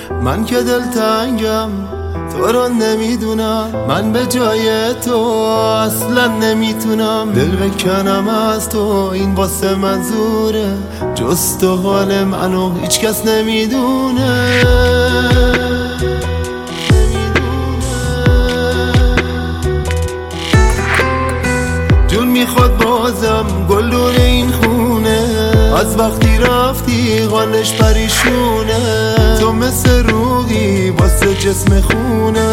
من که دلتنگم تو رو نمیدونم، من به جای تو اصلا نمیتونم دل بکنم از تو، این واسه منظوره، جز تو حال منو هیچ کس نمیدونه. جون میخواد بازم گلدون این خونه، از وقتی رفتی قانش پریشونه، تو مثل روحی واسه جسم خونه.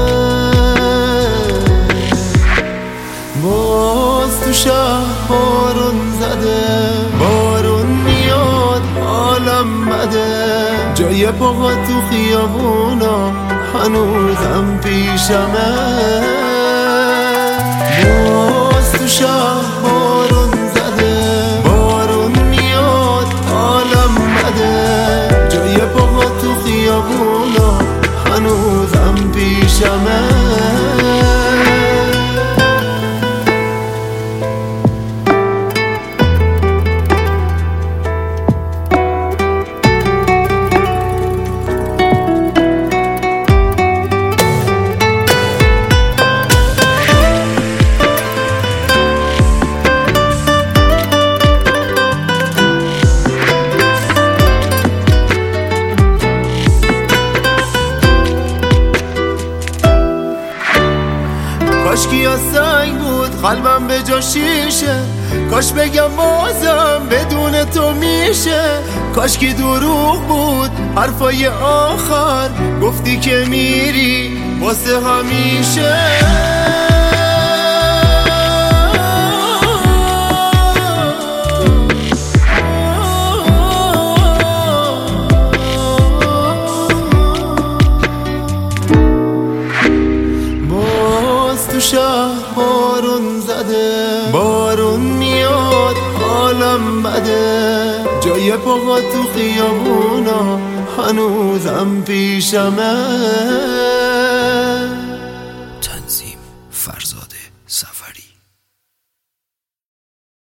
باز تو شهر بارون زده، بارون میاد حالم بده، جای پاها تو خیابونا هنوزم پیشمه. باز تو شهر بارون زده، بارون میاد حالم بده، جای پاها تو خیابونا هنوزم پیشمه. کاشکی از سنگ بود قلبم به جا شیشه، کاش بگم بازم بدون تو میشه، کاشکی دروغ بود حرفای آخر، گفتی که میری واسه همیشه. تو شهر بارون زده، بارون میاد حالم بده، جای پاها تو خیابونا هنوزم پیشمه.